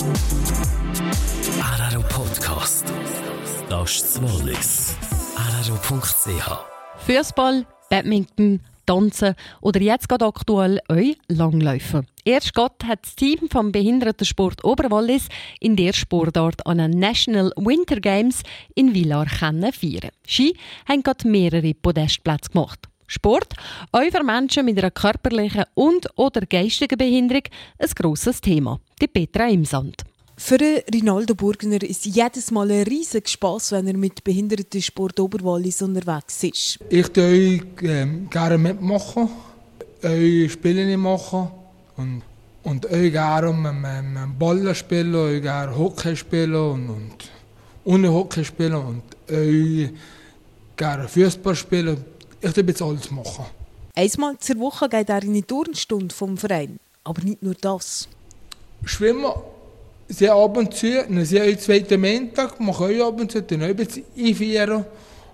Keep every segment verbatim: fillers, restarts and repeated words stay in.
Araro Podcast. Das ist das Wallis. araro punkt c h. Fußball, Badminton, Tanzen oder jetzt gerade aktuell auch Langläufen. Erst gerade hat das Team vom Behindertensport Oberwallis in der Sportart an den National Winter Games in Villars feiern. Ski haben gerade mehrere Podestplätze gemacht. Sport, auch für Menschen mit einer körperlichen und oder geistigen Behinderung, ein grosses Thema. Die Petra Imsand. Für Rinaldo Burgner ist jedes Mal ein riesiger Spass, wenn er mit Behindertensport Oberwallis unterwegs ist. Ich tue ähm, gerne mitmachen, auch Spiele machen und, und auch gerne ähm, Ball spielen, auch gerne Hockey spielen und, und ohne Hockey spielen und auch gerne Fußball spielen. Ich tue jetzt alles machen. Einmal zur Woche geht er in eine Turnstunde vom Verein, aber nicht nur das. Schwimmen sehr ab und zu, dann sehr am zweiten Montag, mache ich ab und zu, dann auch ein bisschen einführen.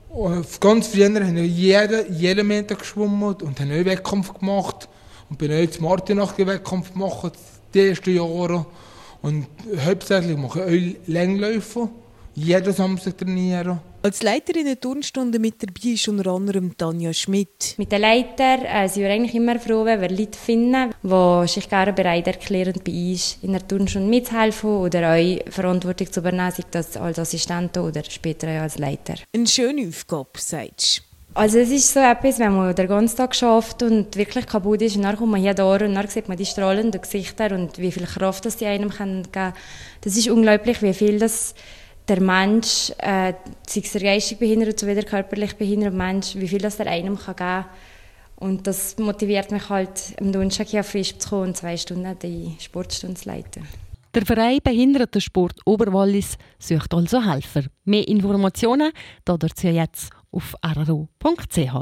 Ganz früher haben wir jeden, jeden Montag geschwommen und haben auch Wettkampf gemacht. Und bin auch zum Martinach Wettkampf gemacht, die ersten Jahre. Und hauptsächlich mache ich auch Längläufe, jeden Samstag trainieren. Als Leiterin der Turnstunde mit dabei ist unter anderem Tanja Schmidt. Mit den Leitern äh, sind wir eigentlich immer froh, wenn wir Leute finden, die sich gerne bereit erklären, bei uns in der Turnstunde mitzuhelfen oder auch Verantwortung zu übernehmen, sei das als Assistent oder später als Leiter. Eine schöne Aufgabe, sagst du. Also es ist so etwas, wenn man den ganzen Tag schafft und wirklich kaputt ist und dann kommt man hier da und dann sieht man die strahlenden Gesichter und wie viel Kraft das die einem geben kann. Das ist unglaublich, wie viel das der Mensch, äh, sei es der geistig behindert oder der körperlich behinderte Mensch, wie viel das der einem kann geben kann. Und das motiviert mich halt, am Donnerstag hier auf Fisch zu kommen und zwei Stunden die Sportstunde zu leiten. Der Verein Behindertensport Oberwallis sucht also Helfer. Mehr Informationen dazu jetzt auf araro punkt c h.